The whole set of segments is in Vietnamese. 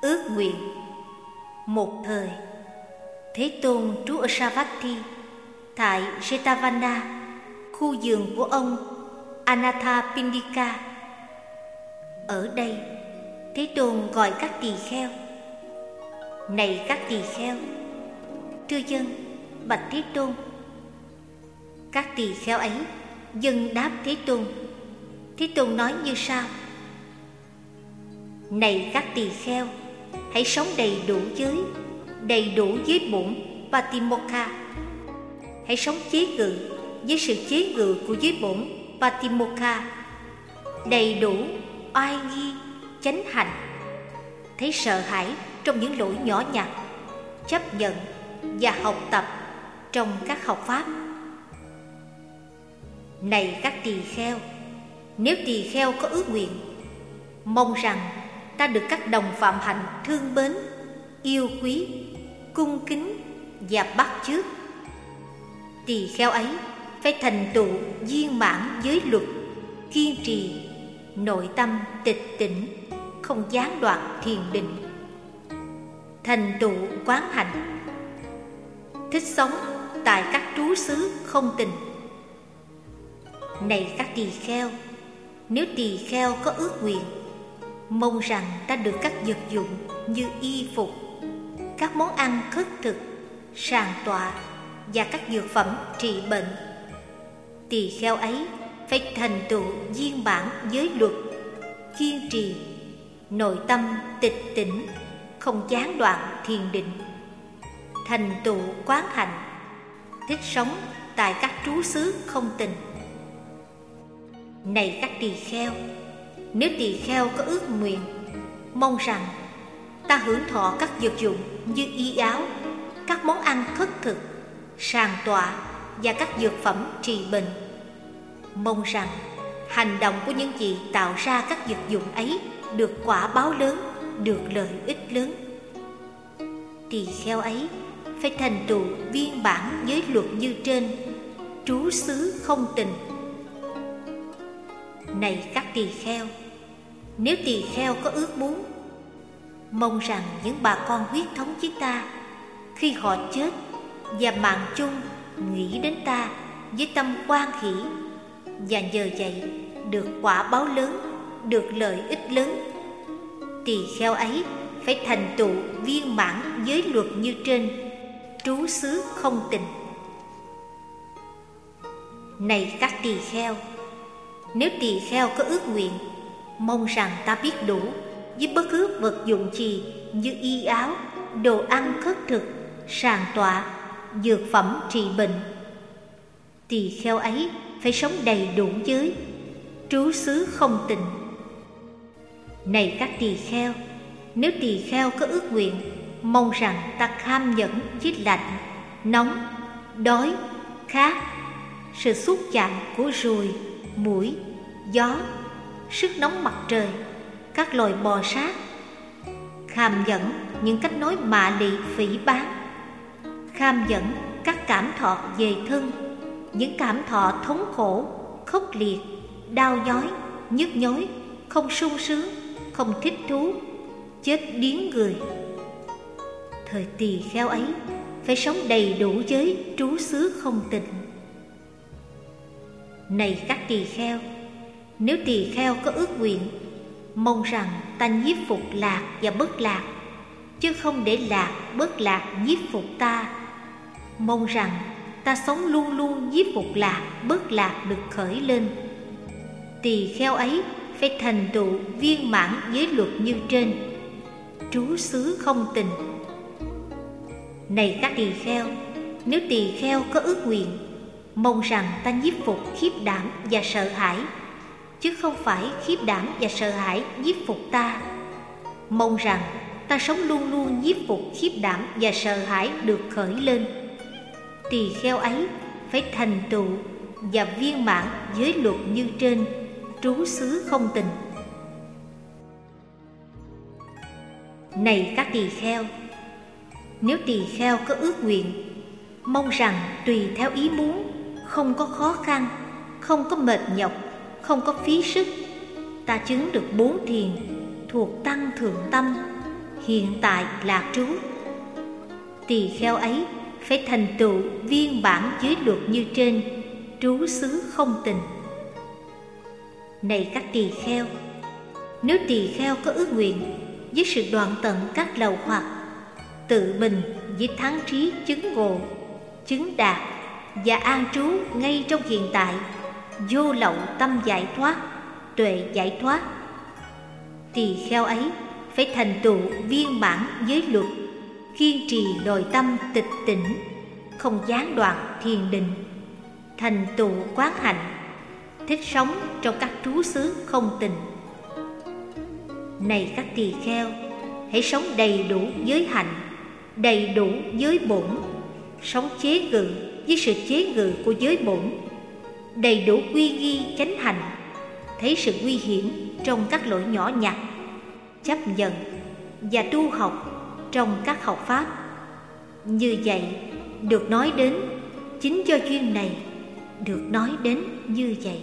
Ước nguyện. Một thời, Thế Tôn trú ở Savatthi, tại Jetavana, khu vườn của ông Anathapindika. Ở đây, Thế Tôn gọi các tỳ kheo: Này các tỳ kheo, thưa dân, bạch Thế Tôn. Các tỳ kheo ấy dâng đáp Thế Tôn. Thế Tôn nói như sau: Này các tỳ kheo, hãy sống đầy đủ với bổn Patimokkha. Hãy sống chế ngự với sự chế ngự của giới bổn Patimokkha, đầy đủ oai nghi chánh hạnh, thấy sợ hãi trong những lỗi nhỏ nhặt, chấp nhận và học tập trong các học pháp. Này các tỳ kheo, nếu tỳ kheo có ước nguyện, mong rằng ta được các đồng phạm hạnh thương mến, yêu quý, cung kính và bắt chước, tỳ kheo ấy phải thành tựu viên mãn giới luật, kiên trì, nội tâm tịch tỉnh, không gián đoạn thiền định, thành tựu quán hạnh, thích sống tại các trú xứ không tình. Này các tỳ kheo, nếu tỳ kheo có ước nguyện, mong rằng ta được các vật dụng như y phục, các món ăn khất thực, sàng tọa và các dược phẩm trị bệnh, tỳ kheo ấy phải thành tựu viên mãn giới luật, kiên trì, nội tâm tịch tỉnh, không gián đoạn thiền định, thành tựu quán hạnh, thích sống tại các trú xứ không tình. Này các tỳ kheo, nếu tỳ kheo có ước nguyện, mong rằng ta hưởng thọ các vật dụng như y áo, các món ăn khất thực, sàng tọa và các dược phẩm trị bệnh, mong rằng hành động của những vị tạo ra các vật dụng ấy được quả báo lớn, được lợi ích lớn, tỳ kheo ấy phải thành tựu viên mãn giới luật như trên, trú xứ không tình. Này các tỳ kheo, nếu tỳ kheo có ước muốn, mong rằng những bà con huyết thống với ta, khi họ chết và mạng chung nghĩ đến ta với tâm hoan hỷ, và nhờ vậy được quả báo lớn, được lợi ích lớn, tỳ kheo ấy phải thành tựu viên mãn giới luật như trên, trú xứ không tình. Này các tỳ kheo, nếu tỳ kheo có ước nguyện, mong rằng ta biết đủ với bất cứ vật dụng gì như y áo, đồ ăn khất thực, sàng tọa, dược phẩm trị bệnh, tỳ kheo ấy phải sống đầy đủ giới, trú xứ không tình. Này các tỳ kheo, nếu tỳ kheo có ước nguyện, mong rằng ta kham nhẫn với lạnh, nóng, đói, khát, sự xúc chạm của ruồi, muỗi, gió, sức nóng mặt trời, các loài bò sát, kham nhẫn những cách nói mạ lị phỉ báng, kham nhẫn các cảm thọ về thân, những cảm thọ thống khổ, khốc liệt, đau nhói, nhức nhối, không sung sướng, không thích thú, chết điếng người. Thời tỳ kheo ấy phải sống đầy đủ giới, trú xứ không tình. Này các tỳ kheo, nếu tỳ kheo có ước nguyện, mong rằng ta nhiếp phục lạc và bất lạc, chứ không để lạc bất lạc nhiếp phục ta, mong rằng ta sống luôn luôn nhiếp phục lạc bất lạc được khởi lên, tỳ kheo ấy phải thành tựu viên mãn giới luật như trên, trú xứ không tình. Này các tỳ kheo, nếu tỳ kheo có ước nguyện, mong rằng ta nhiếp phục khiếp đảm và sợ hãi, chứ không phải khiếp đảm và sợ hãi nhiếp phục ta, mong rằng ta sống luôn luôn nhiếp phục khiếp đảm và sợ hãi được khởi lên, tỳ kheo ấy phải thành tựu và viên mãn giới luật như trên, trú xứ không tình. Này các tỳ kheo, nếu tỳ kheo có ước nguyện, mong rằng tùy theo ý muốn, không có khó khăn, không có mệt nhọc, không có phí sức, ta chứng được 4 thiền thuộc tăng thượng tâm, hiện tại lạc trú. Tỳ kheo ấy phải thành tựu viên bản giới luật như trên, trú xứ không tình. Này các tỳ kheo, nếu tỳ kheo có ước nguyện với sự đoạn tận các lậu hoặc, tự mình với thắng trí chứng ngộ, chứng đạt và an trú ngay trong hiện tại, vô lậu tâm giải thoát, tuệ giải thoát, tỳ kheo ấy phải thành tựu viên bản giới luật, kiên trì nội tâm tịch tỉnh, không gián đoạn thiền định, thành tựu quán hạnh, thích sống trong các trú xứ không tình. Này các tỳ kheo, hãy sống đầy đủ giới hạnh, đầy đủ giới bổn, sống chế ngự với sự chế ngự của giới bổn, đầy đủ quy nghi chánh hạnh, thấy sự nguy hiểm trong các lỗi nhỏ nhặt, chấp nhận và tu học trong các học pháp. Như vậy được nói đến, chính do duyên này được nói đến như vậy.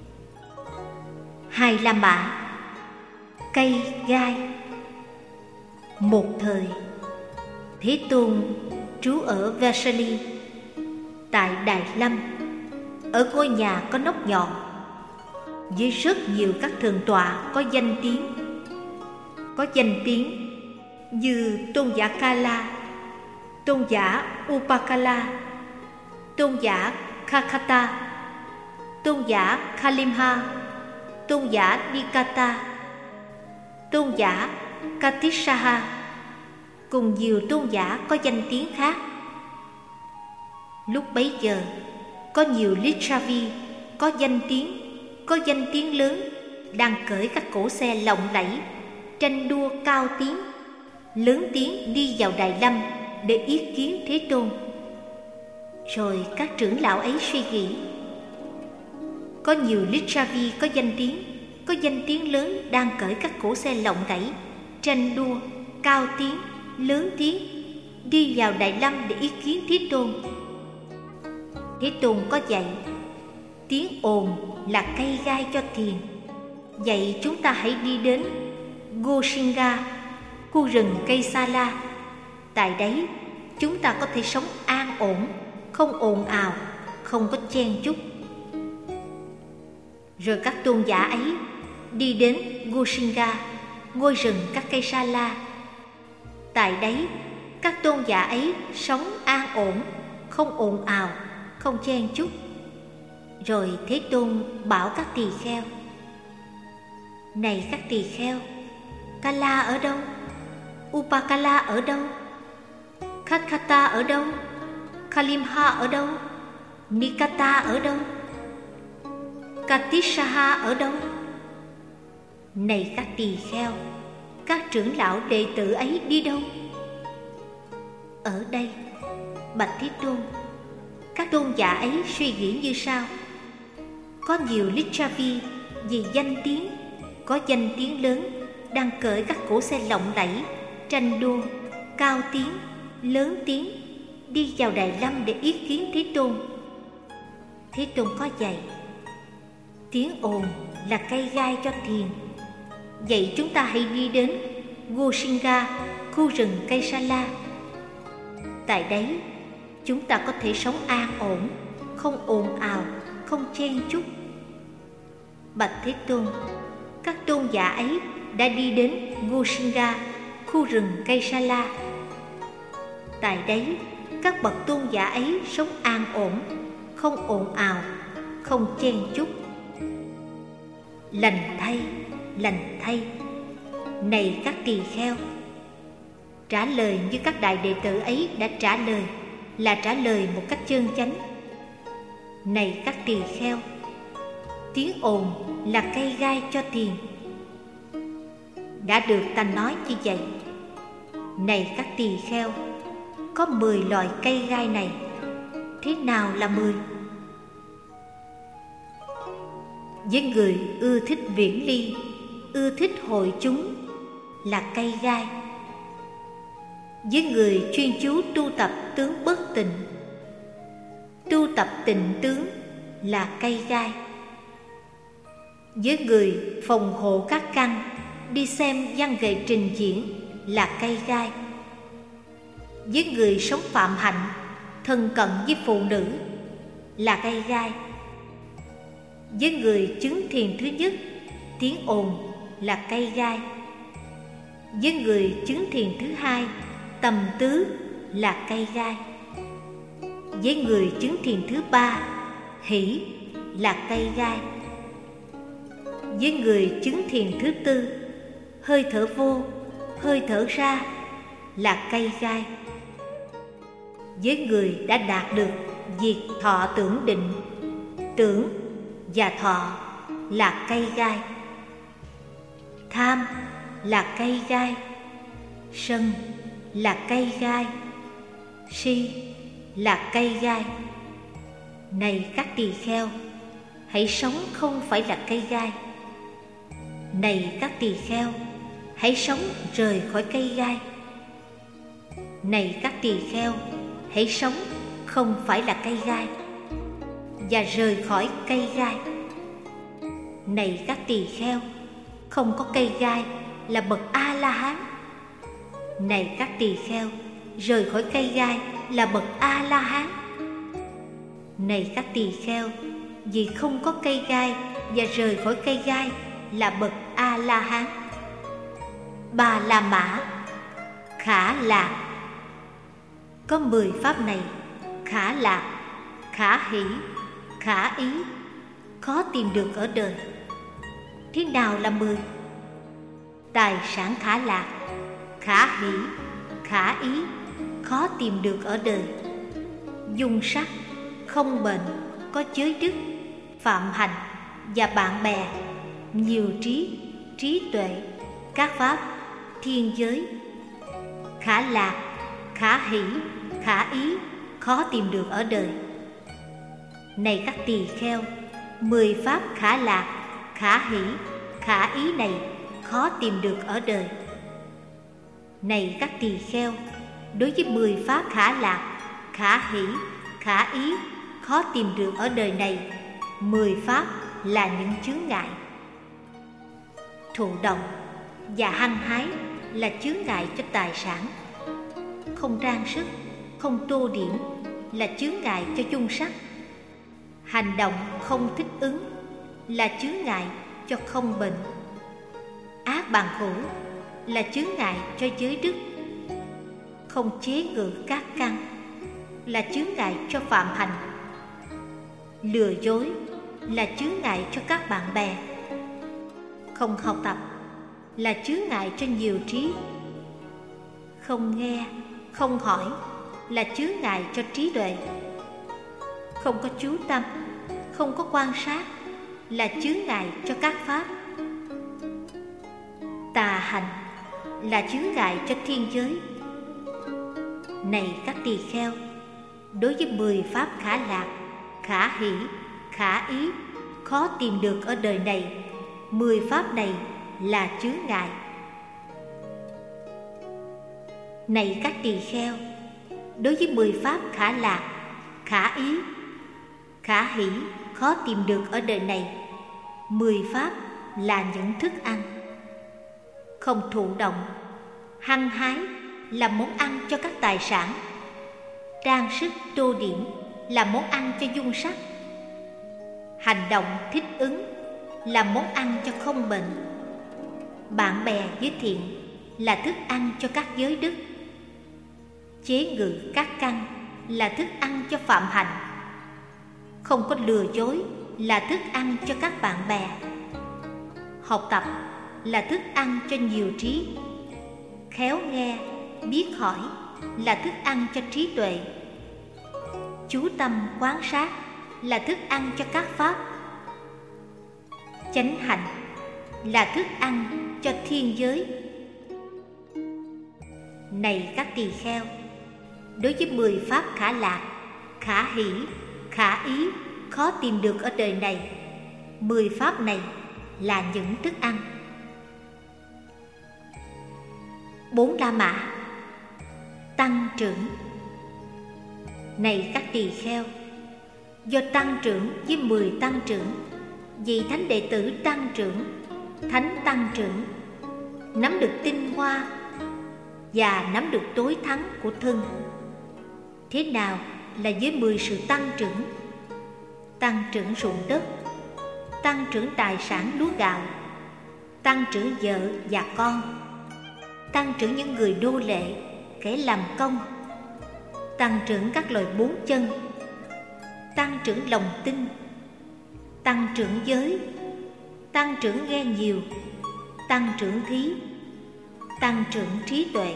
Hai La Mã, cây gai. Một thời, Thế Tôn trú ở Vesali tại Đại Lâm, ở ngôi nhà có nóc nhọn, với rất nhiều các thượng tọa có danh tiếng như tôn giả Kala, tôn giả Upakala, tôn giả Kakata, tôn giả Kalimha, tôn giả Nikata, tôn giả Katishaha, cùng nhiều tôn giả có danh tiếng khác. Lúc bấy giờ, có nhiều Lichavi có danh tiếng lớn đang cởi các cỗ xe lộng lẫy, tranh đua cao tiếng, lớn tiếng đi vào Đại Lâm để yết kiến Thế Tôn. Rồi các trưởng lão ấy suy nghĩ, có nhiều Lichavi có danh tiếng lớn đang cởi các cỗ xe lộng lẫy, tranh đua cao tiếng, lớn tiếng đi vào Đại Lâm để yết kiến Thế Tôn. Thế Tôn có dạy, tiếng ồn là cây gai cho thiền, vậy chúng ta hãy đi đến Gosinga, khu rừng cây sa la. Tại đấy chúng ta có thể sống an ổn, không ồn ào, không có chen chúc. Rồi các tôn giả ấy đi đến Gosinga, ngôi rừng các cây sa la. Tại đấy các tôn giả ấy sống an ổn, không ồn ào, không chen chúc. Rồi Thế Tôn bảo các tỳ kheo, này các tỳ kheo, Kala ở đâu? Upakala ở đâu? Kakata ở đâu? Kalimha ở đâu? Nikata ở đâu? Katishaha ở đâu? Này các tỳ kheo, các trưởng lão đệ tử ấy đi đâu? Ở đây. Bạch Thế Tôn, các tôn giả ấy suy nghĩ như sau: có nhiều Lichavi vì danh tiếng, có danh tiếng lớn đang cởi các cỗ xe lộng lẫy, tranh đua cao tiếng, lớn tiếng đi vào Đại Lâm để yết kiến Thế Tôn. Thế Tôn có dạy, tiếng ồn là cây gai cho thiền, vậy chúng ta hãy đi đến Gosinga, khu rừng cây sa la. Tại đấy chúng ta có thể sống an ổn, không ồn ào, không chen chúc. Bạch Thế Tôn, các tôn giả ấy đã đi đến Gosinga, khu rừng cây sa la. Tại đấy các bậc tôn giả ấy sống an ổn, không ồn ào, không chen chúc. Lành thay, lành thay. Này các tỳ kheo, trả lời như các đại đệ tử ấy đã trả lời là trả lời một cách chân chánh. Này các tỳ kheo, tiếng ồn là cây gai cho thiền, đã được ta nói như vậy. Này các tỳ kheo, có 10 loại cây gai này. Thế nào là 10? Với người ưa thích viễn ly, ưa thích hội chúng là cây gai. Với người chuyên chú tu tập tướng bất tịnh, tu tập tịnh tướng là cây gai. Với người phòng hộ các căn, đi xem văn nghệ trình diễn là cây gai. Với người sống phạm hạnh, thân cận với phụ nữ là cây gai. Với người chứng thiền thứ nhất, tiếng ồn là cây gai. Với người chứng thiền thứ hai, tầm tứ là cây gai. Với người chứng thiền thứ ba, hỷ là cây gai. Với người chứng thiền thứ tư, hơi thở vô, hơi thở ra là cây gai. Với người đã đạt được việc thọ tưởng định, tưởng và thọ là cây gai. Tham là cây gai, sân là cây gai, si là cây gai. Này các tỳ kheo, hãy sống không phải là cây gai. Này các tỳ kheo, hãy sống rời khỏi cây gai. Này các tỳ kheo, hãy sống không phải là cây gai và rời khỏi cây gai. Này các tỳ kheo, không có cây gai là bậc A-la-hán. Này các tỳ kheo, rời khỏi cây gai là bậc A-la-hán. Này các tỳ kheo, vì không có cây gai và rời khỏi cây gai là bậc A-la-hán. Ba la mã, khả lạc. Có 10 pháp này: khả lạc, khả hỷ, khả ý, khó tìm được ở đời. Thế nào là 10? Tài sản khả lạc, khả hỷ, khả ý, khó tìm được ở đời. Dung sắc, không bệnh, có giới đức, phạm hạnh và bạn bè, nhiều trí, trí tuệ, các pháp, thiên giới. Khả lạc, khả hỷ, khả ý, khó tìm được ở đời. Này các tỳ kheo, 10 pháp khả lạc, khả hỷ, khả ý này khó tìm được ở đời. Này các tỳ kheo, đối với 10 pháp khả lạc, khả hỷ, khả ý, khó tìm được ở đời này, 10 pháp là những chướng ngại. Thụ động và hăng hái là chướng ngại cho tài sản. Không trang sức, không tô điểm là chướng ngại cho dung sắc. Hành động không thích ứng là chướng ngại cho không bệnh. Ác bàn khổ là chướng ngại cho giới đức. Không chế ngự các căn là chướng ngại cho phạm hạnh. Lừa dối là chướng ngại cho các bạn bè. Không học tập là chướng ngại cho nhiều trí. Không nghe, không hỏi là chướng ngại cho trí tuệ. Không có chú tâm, không có quan sát là chướng ngại cho các pháp. Tà hành là chướng ngại cho thiên giới. Này các tỳ kheo, đối với 10 pháp khả lạc, khả hỷ, khả ý, khó tìm được ở đời này, 10 pháp này là chướng ngại. Này các tỳ kheo, đối với 10 pháp khả lạc, khả ý, khả hỷ, khó tìm được ở đời này, 10 pháp là những thức ăn. Không thụ động, hăng hái là món ăn cho các tài sản. Trang sức tô điểm là món ăn cho dung sắc. Hành động thích ứng là món ăn cho không bệnh. Bạn bè với thiện là thức ăn cho các giới đức. Chế ngự các căn là thức ăn cho phạm hạnh. Không có lừa dối là thức ăn cho các bạn bè. Học tập là thức ăn cho nhiều trí. Khéo nghe, biết hỏi là thức ăn cho trí tuệ. Chú tâm quán sát là thức ăn cho các pháp. Chánh hạnh là thức ăn cho thiên giới. Này các tỳ kheo, đối với 10 pháp khả lạc, khả hỷ, khả ý, khó tìm được ở đời này, 10 pháp này là những thức ăn. 4 la mã, tăng trưởng. Này các tỳ kheo, do tăng trưởng với 10 tăng trưởng, vì thánh đệ tử tăng trưởng, thánh tăng trưởng, nắm được tinh hoa, và nắm được tối thắng của thân. Thế nào là với 10 sự tăng trưởng? Tăng trưởng ruộng đất, tăng trưởng tài sản lúa gạo, tăng trưởng vợ và con, tăng trưởng những người nô lệ, kẻ làm công, tăng trưởng các loài bốn chân, tăng trưởng lòng tin, tăng trưởng giới, tăng trưởng nghe nhiều, tăng trưởng thí, tăng trưởng trí tuệ.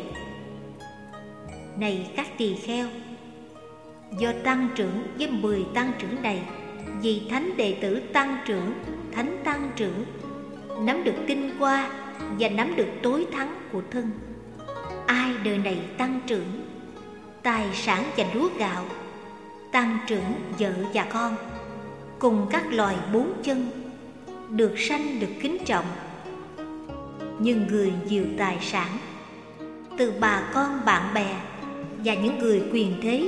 Này các tỳ kheo, do tăng trưởng với 10 tăng trưởng này, vì thánh đệ tử tăng trưởng, thánh tăng trưởng, nắm được tinh hoa và nắm được tối thắng của thân. Ai đời này tăng trưởng tài sản và lúa gạo, tăng trưởng vợ và con, cùng các loài bốn chân, được sanh được kính trọng. Nhưng người nhiều tài sản, từ bà con bạn bè và những người quyền thế,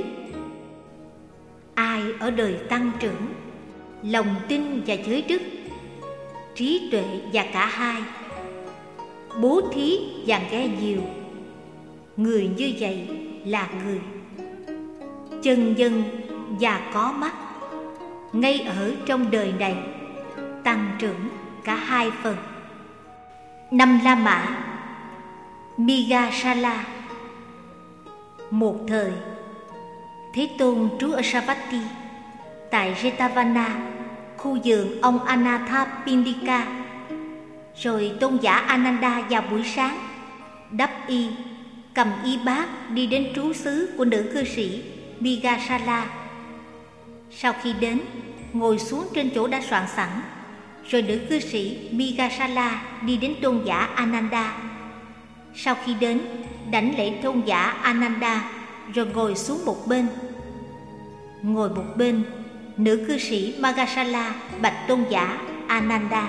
ai ở đời tăng trưởng lòng tin và giới đức, trí tuệ và cả hai, bố thí và nghe nhiều, người như vậy là người chân nhân và có mắt, ngay ở trong đời này tăng trưởng cả hai phần. Năm La Mã, Migasala. Một thời, Thế Tôn trú ở Savatthi, tại Jetavana, khu vườn ông Anathapindika. Rồi tôn giả Ananda vào buổi sáng đắp y, cầm y bát đi đến trú xứ của nữ cư sĩ Migasala. Sau khi đến, ngồi xuống trên chỗ đã soạn sẵn. Rồi nữ cư sĩ Migasala đi đến tôn giả Ananda. Sau khi đến, đảnh lễ tôn giả Ananda, rồi ngồi xuống một bên. Ngồi một bên, nữ cư sĩ Magasala bạch tôn giả Ananda: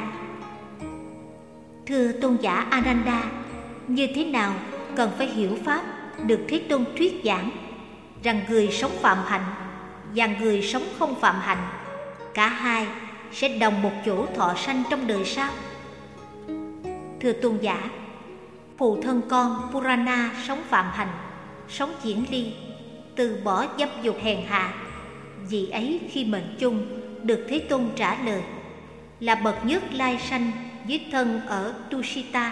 Thưa tôn giả Ananda, như thế nào cần phải hiểu pháp được Thế Tôn thuyết giảng rằng người sống phạm hạnh và người sống không phạm hạnh, cả hai sẽ đồng một chỗ thọ sanh trong đời sau? Thưa tôn giả, phụ thân con Purana sống phạm hạnh, sống diễn ly, từ bỏ dâm dục hèn hạ. Vì ấy khi mệnh chung được Thế Tôn trả lời là bậc nhất lai sanh với thân ở Tushita.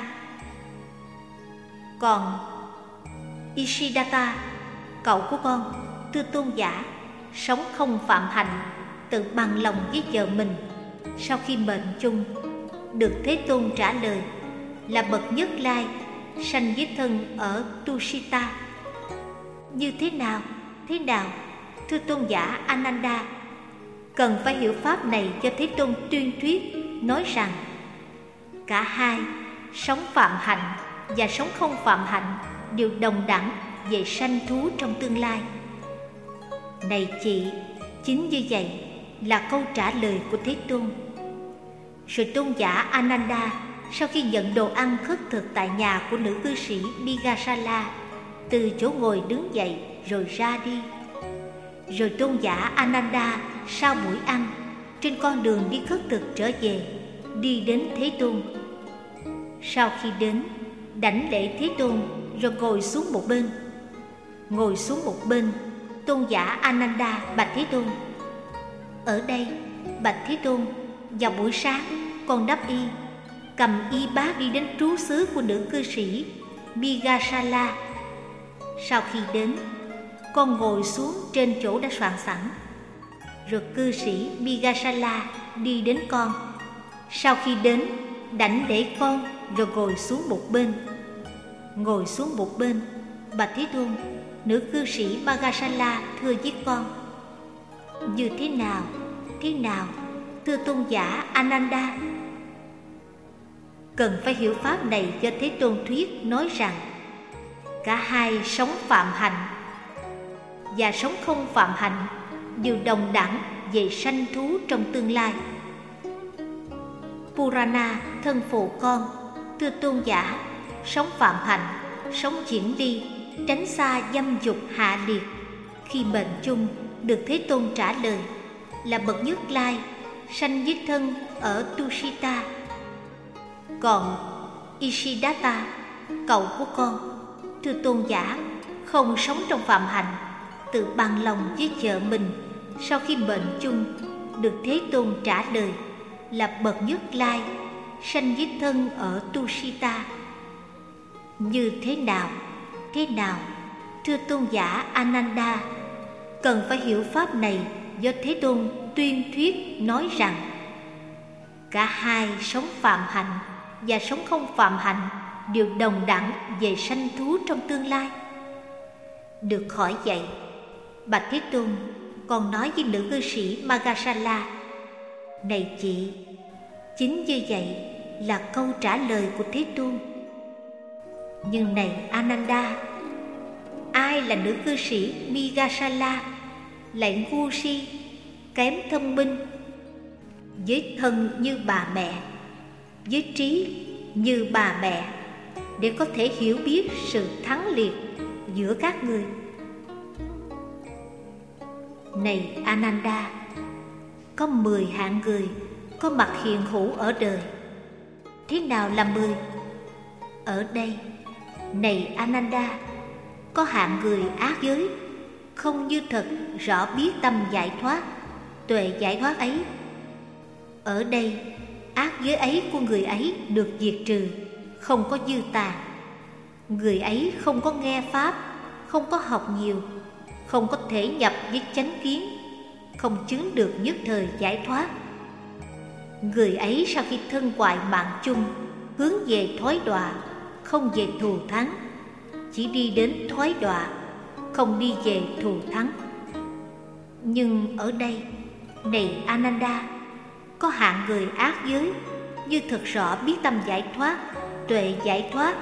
Còn Ishidatta, cậu của con, thưa tôn giả, sống không phạm hạnh, tự bằng lòng với vợ mình. Sau khi mệnh chung được Thế Tôn trả lời là bậc nhất lai sanh với thân ở Tushita. Như thế nào? Thế nào? Thưa tôn giả Ananda, cần phải hiểu pháp này do Thế Tôn tuyên thuyết, nói rằng cả hai, sống phạm hạnh và sống không phạm hạnh, đều đồng đẳng về sanh thú trong tương lai. Này chị, chính như vậy là câu trả lời của Thế Tôn. Rồi tôn giả Ananda, sau khi nhận đồ ăn khất thực tại nhà của nữ cư sĩ Migasala, từ chỗ ngồi đứng dậy rồi ra đi. Rồi tôn giả Ananda sau buổi ăn, trên con đường đi khất thực trở về, đi đến Thế Tôn. Sau khi đến, đảnh lễ Thế Tôn rồi ngồi xuống một bên. Ngồi xuống một bên, tôn giả Ananda bạch Thế Tôn: Ở đây, bạch Thế Tôn, vào buổi sáng con đắp y, cầm y bát đi đến trú xứ của nữ cư sĩ Migasala. Sau khi đến, con ngồi xuống trên chỗ đã soạn sẵn. Rồi cư sĩ Migasala đi đến con. Sau khi đến, đảnh lễ con rồi ngồi xuống một bên. Ngồi xuống một bên, bạch Thế Tôn, nữ cư sĩ Magasala thưa với con: Như thế nào? Thế nào? Thưa tôn giả Ananda, cần phải hiểu pháp này do Thế Tôn thuyết, nói rằng cả hai sống phạm hạnh và sống không phạm hạnh, đều đồng đẳng về sanh thú trong tương lai. Purana, thân phụ con, thưa tôn giả, sống phạm hạnh, sống diễn ly, tránh xa dâm dục hạ liệt. Khi mệnh chung được Thế Tôn trả lời là bậc nhất lai sanh với thân ở Tushita. Còn Ishidatta, cậu của con, Thưa tôn giả, không sống trong phạm hạnh, tự bằng lòng với vợ mình sau khi bệnh chung, được Thế Tôn trả lời là bậc Nhất Lai, sanh với thân ở Tusita. Như thế nào? Thế nào? Thưa tôn giả Ananda, cần phải hiểu pháp này do Thế Tôn tuyên thuyết nói rằng cả hai sống phạm hạnh và sống không phạm hạnh đều đồng đẳng về sanh thú trong tương lai. Được hỏi vậy, bạch Thế Tôn còn nói với nữ cư sĩ Magasala: này chị, chính như vậy là câu trả lời của Thế Tôn. Nhưng này Ananda, ai là nữ cư sĩ Migasala, lại ngu si, kém thông minh, với thân như bà mẹ, với trí như bà mẹ, để có thể hiểu biết sự thắng liệt giữa các người? Này Ananda, có 10 hạng người có mặt hiện hữu ở đời. Thế nào là 10? Ở đây, này Ananda, có hạng người ác giới, không như thật rõ biết tâm giải thoát, tuệ giải thoát ấy. Ở đây, ác giới ấy của người ấy được diệt trừ, không có dư tàn. Người ấy không có nghe pháp, không có học nhiều, không có thể nhập với chánh kiến, không chứng được nhất thời giải thoát. Người ấy sau khi thân hoại mạng chung, hướng về thoái đọa, không về thù thắng, chỉ đi đến thoái đọa, không đi về thù thắng. Nhưng ở đây, này Ananda, có hạng người ác giới, như thật rõ biết tâm giải thoát, tuệ giải thoát.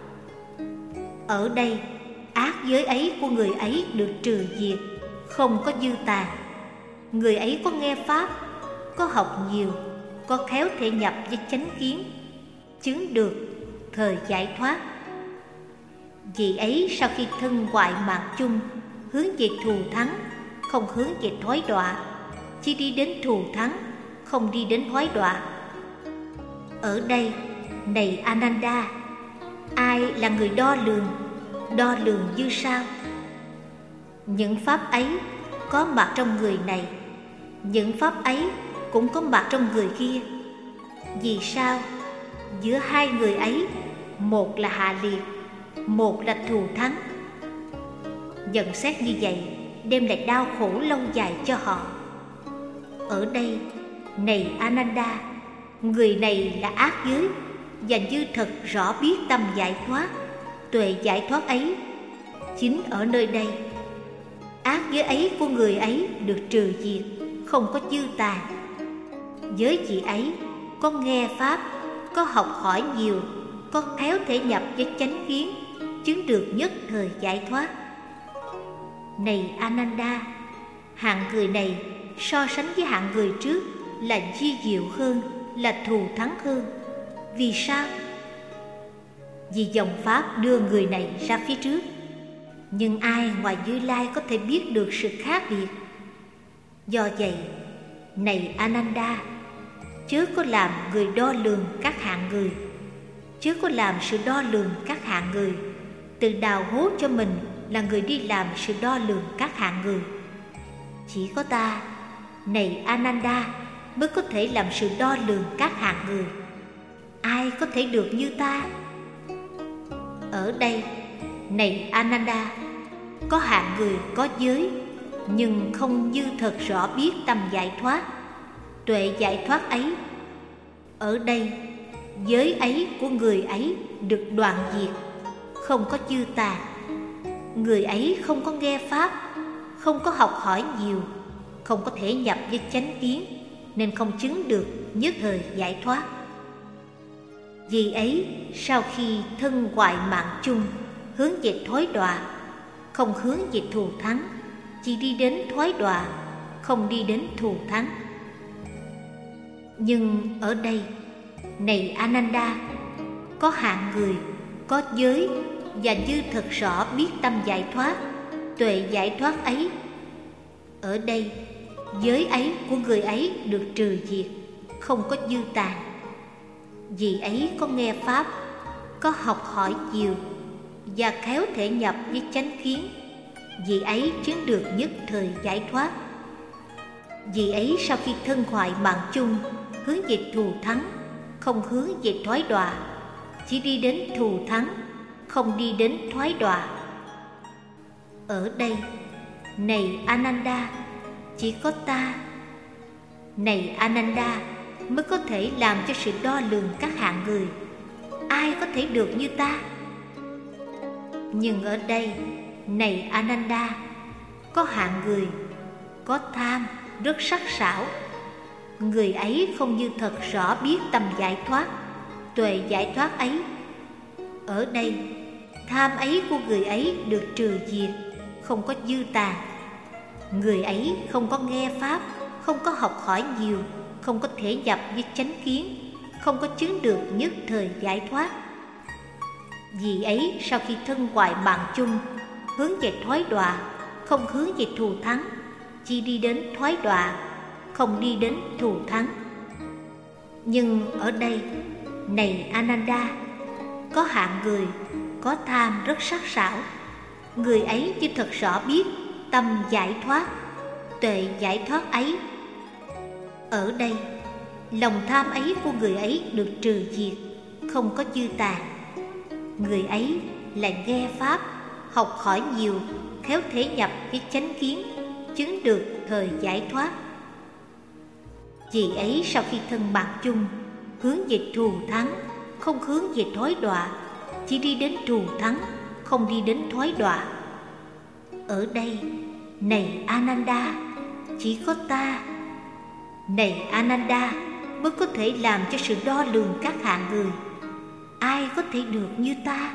Ở đây, ác giới ấy của người ấy được trừ diệt, không có dư tàn. Người ấy có nghe pháp, có học nhiều, có khéo thể nhập với chánh kiến, chứng được thời giải thoát. Vị ấy sau khi thân hoại mạng chung, hướng về thù thắng, không hướng về thoái đọa, chỉ đi đến thù thắng, không đi đến thoái đọa. Ở đây, này Ananda, ai là người đo lường? Đo lường như sao? Những pháp ấy có mặt trong người này, những pháp ấy cũng có mặt trong người kia. Vì sao? Giữa hai người ấy, một là hạ liệt, một là thù thắng. Nhận xét như vậy đem lại đau khổ lâu dài cho họ. Ở đây, này Ananda, người này là ác giới, và như thật rõ biết tâm giải thoát, tuệ giải thoát ấy. Chính ở nơi đây, ác giới ấy của người ấy được trừ diệt, không có dư tàn. Giới chị ấy có nghe pháp, có học hỏi nhiều, có khéo thể nhập với chánh kiến, chứng được nhất thời giải thoát. Này Ananda, hạng người này so sánh với hạng người trước là vi diệu hơn, là thù thắng hơn. Vì sao? Vì dòng pháp đưa người này ra phía trước. Nhưng ai ngoài Như Lai có thể biết được sự khác biệt? Do vậy, này Ananda, chớ có làm người đo lường các hạng người, chớ có làm sự đo lường các hạng người, tự đào hố cho mình là người đi làm sự đo lường các hạng người. Chỉ có ta, này Ananda, mới có thể làm sự đo lường các hạng người. Ai có thể được như ta? Ở đây, này Ananda, có hạng người có giới, nhưng không như thật rõ biết tâm giải thoát, tuệ giải thoát ấy. Ở đây, giới ấy của người ấy được đoạn diệt, không có dư tàn. Người ấy không có nghe pháp, không có học hỏi nhiều, không có thể nhập với chánh kiến, nên không chứng được nhất thời giải thoát. Vì ấy, sau khi thân hoại mạng chung, hướng về thoái đọa, không hướng về thù thắng, chỉ đi đến thoái đọa, không đi đến thù thắng. Nhưng ở đây, này Ananda, có hạng người, có giới, và như thật rõ biết tâm giải thoát, tuệ giải thoát ấy. Ở đây, giới ấy của người ấy được trừ diệt, không có dư tàn. Vì ấy có nghe pháp, có học hỏi nhiều, và khéo thể nhập với chánh kiến, vị ấy chứng được nhất thời giải thoát. Vị ấy sau khi thân hoại mạng chung, hướng về thù thắng, không hướng về thoái đọa, chỉ đi đến thù thắng, không đi đến thoái đọa. Ở đây, này Ananda, chỉ có ta, này Ananda, mới có thể làm cho sự đo lường các hạng người. Ai có thể được như ta? Nhưng ở đây, này Ananda, có hạng người có tham rất sắc sảo. Người ấy không như thật rõ biết tầm giải thoát, tuệ giải thoát ấy. Ở đây, tham ấy của người ấy được trừ diệt, không có dư tàn. Người ấy không có nghe pháp, không có học hỏi nhiều, không có thể nhập với chánh kiến, không có chứng được nhất thời giải thoát. Vì ấy sau khi thân hoại mạng chung, hướng về thoái đọa, không hướng về thù thắng, chỉ đi đến thoái đọa, không đi đến thù thắng. Nhưng ở đây, này Ananda, có hạng người có tham rất sắc sảo. Người ấy chưa thật rõ biết tâm giải thoát, tuệ giải thoát ấy. Ở đây, lòng tham ấy của người ấy được trừ diệt, không có dư tàn. Người ấy lại nghe pháp, học hỏi nhiều, khéo thể nhập với chánh kiến, chứng được thời giải thoát. Vì ấy sau khi thân mạng chung, hướng về thù thắng, không hướng về thoái đọa, chỉ đi đến thù thắng, không đi đến thoái đọa. Ở đây, này Ananda, chỉ có ta, này Ananda, mới có thể làm cho sự đo lường các hạng người. Ai có thể được như ta?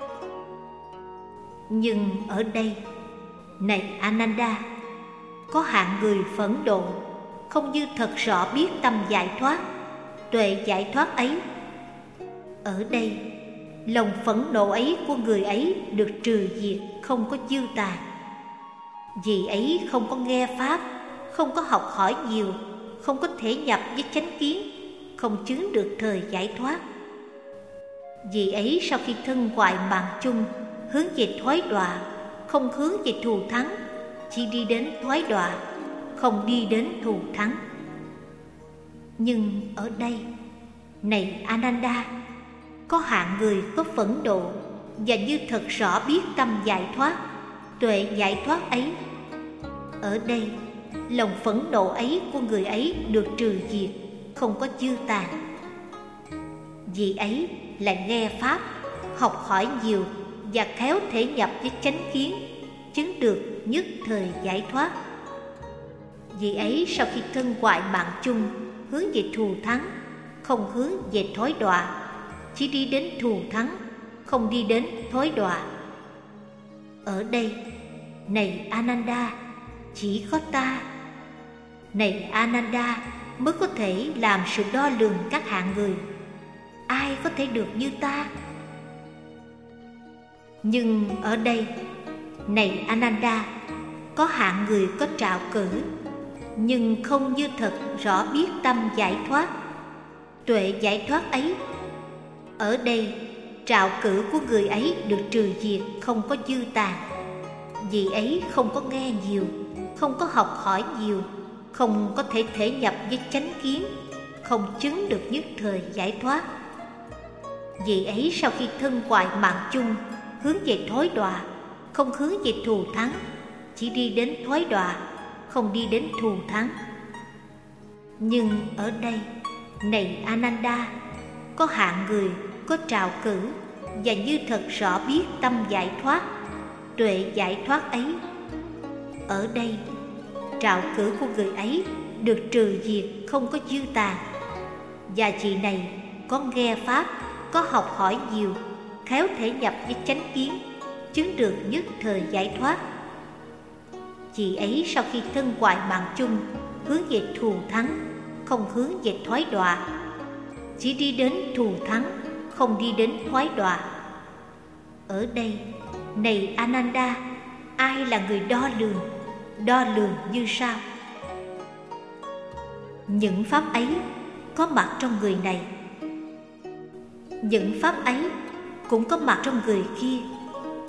Nhưng ở đây, này Ananda, có hạng người phẫn độ, không như thật rõ biết tâm giải thoát, tuệ giải thoát ấy. Ở đây, lòng phẫn nộ ấy của người ấy được trừ diệt, không có dư tàn. Vì ấy không có nghe pháp, không có học hỏi nhiều, không có thể nhập với chánh kiến, không chứng được thời giải thoát. Vì ấy sau khi thân hoại mạng chung, hướng về thoái đọa, không hướng về thù thắng, chỉ đi đến thoái đọa, không đi đến thù thắng. Nhưng ở đây, này Ananda, có hạng người có phẫn độ và như thật rõ biết tâm giải thoát, tuệ giải thoát ấy. Ở đây, lòng phẫn nộ ấy của người ấy được trừ diệt, không có dư tàn. Vì ấy lại nghe pháp, học hỏi nhiều và khéo thể nhập với chánh kiến, chứng được nhất thời giải thoát. Vì ấy sau khi thân hoại mạng chung, hướng về thù thắng, không hướng về thoái đọa, chỉ đi đến thù thắng, không đi đến thoái đọa. Ở đây, này Ananda, chỉ có ta, này Ananda, mới có thể làm sự đo lường các hạng người. Ai có thể được như ta? Nhưng ở đây, này Ananda, có hạng người có trạo cử, nhưng không như thật rõ biết tâm giải thoát, tuệ giải thoát ấy. Ở đây, trạo cử của người ấy được trừ diệt, không có dư tàn. Vì ấy không có nghe nhiều, không có học hỏi nhiều, không có thể nhập với chánh kiến, không chứng được nhất thời giải thoát. Vì ấy sau khi thân hoại mạng chung, hướng về thoái đọa, không hướng về thù thắng, chỉ đi đến thoái đọa, không đi đến thù thắng. Nhưng ở đây, này Ananda, có hạng người có trạo cử và như thật rõ biết tâm giải thoát, tuệ giải thoát ấy. Ở đây, trạo cử của người ấy được trừ diệt, không có dư tàn. Và chị này có nghe pháp, có học hỏi nhiều, khéo thể nhập với chánh kiến, chứng được nhất thời giải thoát. Chị ấy sau khi thân hoại mạng chung, hướng về thù thắng, không hướng về thoái đọa, chỉ đi đến thù thắng, không đi đến thoái đọa. Ở đây, này Ananda, ai là người đo lường? Đo lường như sau: những pháp ấy có mặt trong người này, những pháp ấy cũng có mặt trong người kia.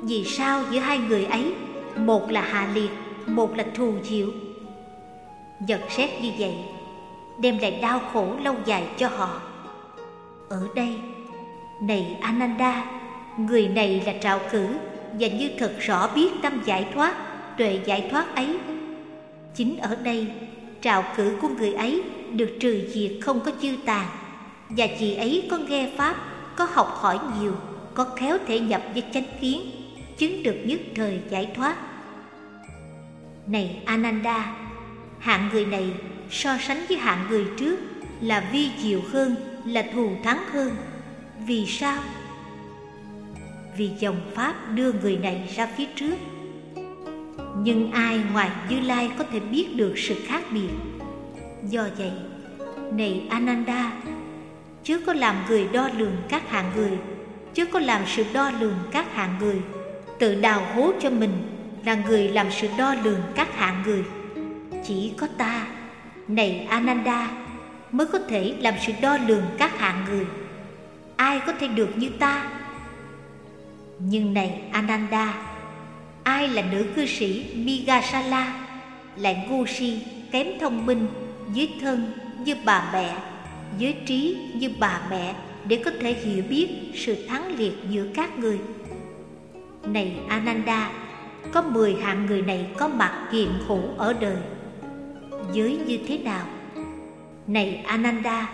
Vì sao giữa hai người ấy, một là hạ liệt, một là thù diệu? Nhận xét như vậy đem lại đau khổ lâu dài cho họ. Ở đây, này Ananda, người này là trạo cử và như thật rõ biết tâm giải thoát, tuệ giải thoát ấy. Chính ở đây, trạo cử của người ấy được trừ diệt không có chư tàn, và chị ấy có nghe pháp, có học hỏi nhiều, có khéo thể nhập với chánh kiến, chứng được nhất thời giải thoát. Này Ananda, hạng người này so sánh với hạng người trước là vi diệu hơn, là thù thắng hơn. Vì sao? Vì dòng pháp đưa người này ra phía trước. Nhưng ai ngoài Như Lai có thể biết được sự khác biệt? Do vậy, này Ananda, chớ có làm người đo lường các hạng người, chớ có làm sự đo lường các hạng người, tự đào hố cho mình là người làm sự đo lường các hạng người. Chỉ có ta, này Ananda, mới có thể làm sự đo lường các hạng người. Ai có thể được như ta? Nhưng này Ananda, ai là nữ cư sĩ Migasala, lại ngu si, kém thông minh, dưới thân như bà mẹ, dưới trí như bà mẹ, để có thể hiểu biết sự thắng liệt giữa các người? Này Ananda, có 10 hạng người này có mặt hiện hữu ở đời. Giới như thế nào? Này Ananda,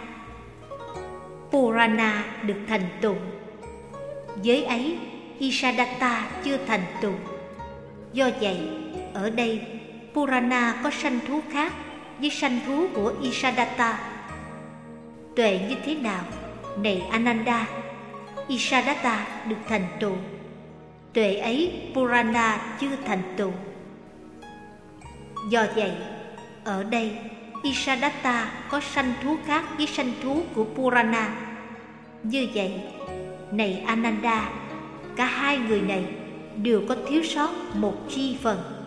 Purana được thành tựu. Giới ấy Isadatta chưa thành tựu. Do vậy, ở đây Purana có sanh thú khác với sanh thú của Isadatta. Tuệ như thế nào? Này Ananda, Isadatta được thành tựu. Tuệ ấy Purana chưa thành tựu. Do vậy, ở đây Isadatta có sanh thú khác với sanh thú của Purana. Như vậy, này Ananda, cả hai người này đều có thiếu sót một chi phần.